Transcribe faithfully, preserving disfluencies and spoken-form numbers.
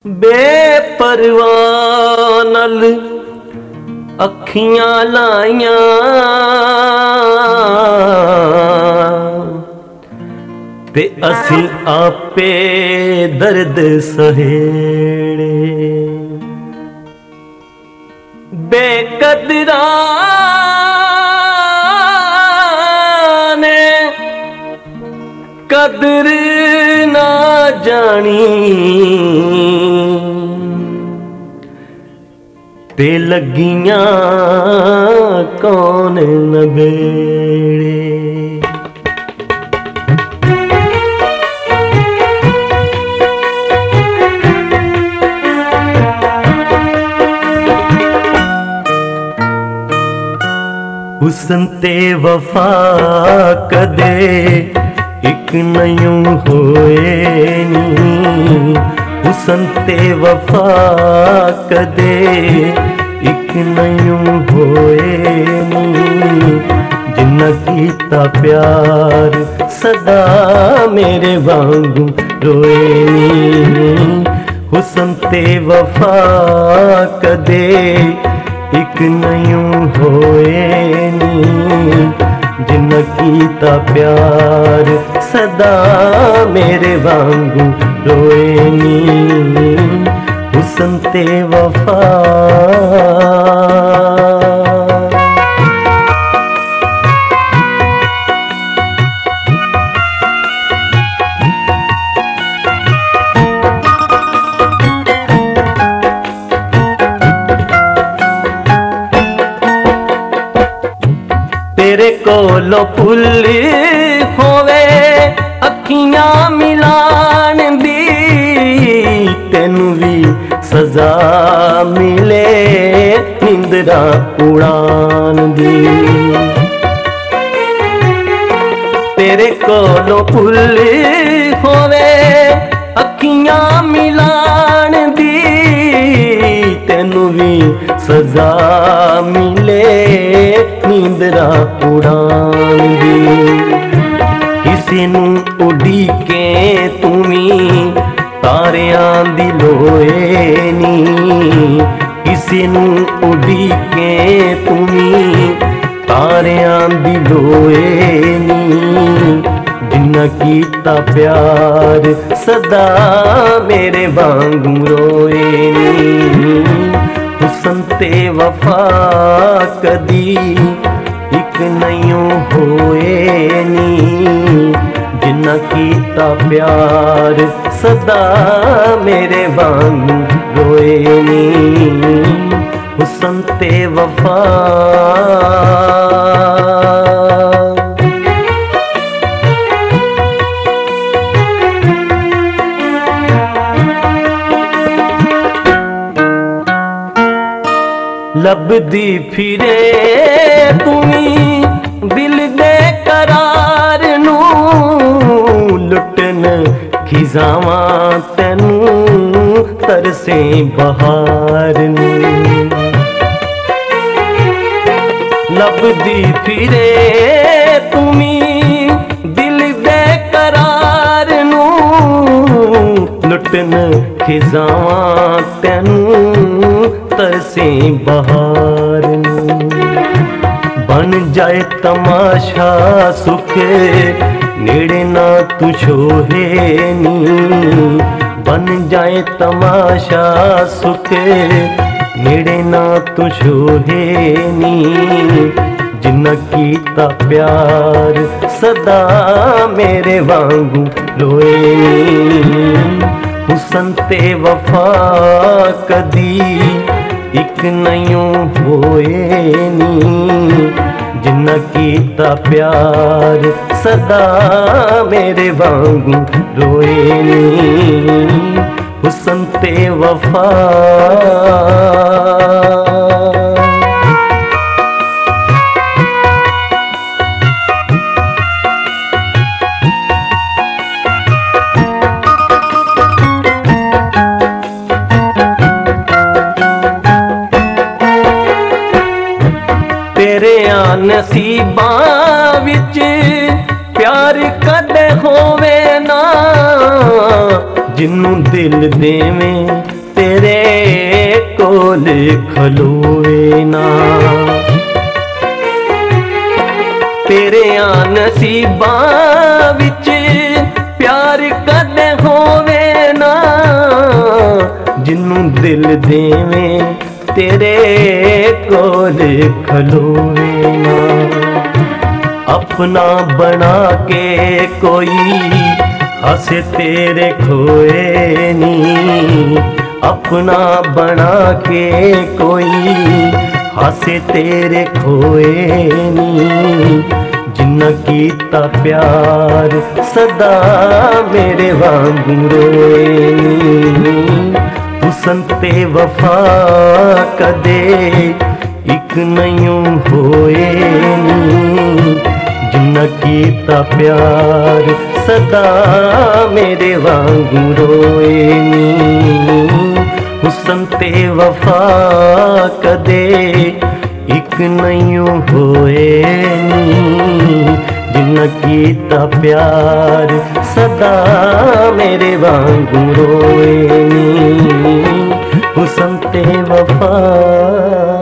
बेपरवाह नल अखियां लाइया ते असी आपे दर्द सहेड़े। बेकदरा ने कदर ना जानी ते लगियां कौन नबेड़े। हुस्न ते वफा कदे इक नयूं होए नी। हुस्न ते वफा कदे इक नयूं होए नी। जिन्ना कीता प्यार सदा मेरे वांगू रोए नी। हुस्न ते वफा कदे इक नयूं होए नी। जिन्ना कीता प्यार सदा मेरे वांगू रोए नी। हुस्न ते वफा तेरे कोलो भुल होवे अखियां मिलान दी। तेनू भी सजा मिले निंदरा उड़ान दी। तेरे कोलो भुल होवे अखियां मिलान दी। तेनू भी सजा मिले नींदरा उड़ान दी। किसी नू उड़ीके तुमी तारियां दी लोए नी। किसी नू उड़ीके तुमी तारियां दी लोए नी। जिन्ना कीता प्यार सदा मेरे वांगू रोए नी। हुस्न ते वफा कदी इक नयूं होए नी। जिन्ना कीता प्यार सदा मेरे वांगू रोए नी। हुस्न ते वफा लभदी फिरे तुमी दिल दे करार नू। लुटन खिजावां तैनू तरसे बहार नू। लभदी फिरे तुमी दिल दे करार नू। लुटन खिजावां तैनू तरसे बहार नू। बन जाए तमाशा सुख नेड़े ना तू छोहे नी। बन जाए तमाशा सुख नेड़े ना तू छोहे नी। जिन्ना कीता प्यार सदा मेरे वांगू रोए नी। हुस्न ते वफा कदी इक नयूं होए नी। जिन्ना कीता प्यार सदा मेरे वांगू रोए नी। हुस्न ते वफा तेरे नसीबां विच प्यार कदे होवे ना, जिन्नू दिल देवे खलोवे ना। तेरे नसीबां विच प्यार कदे होवे ना, जिन्नू दिल देवें तेरे कोल खलोवे ना। अपना बना के कोई हंसे तेरे खोए नी, अपना बना के कोई हंसे तेरे खोए नी। जिन्ना कीता प्यार सदा मेरे वांगू रोए नी। हुसन ते वफा कदे इक नहीं होए नी। जिन्ना कीता प्यार सदा मेरे वांगू रोए नी। हुसन ते वफा कदे इक नहीं होए नी। जिन्ना कीता प्यार सदा मेरे वांगू रोए नी। हुसन ते वफा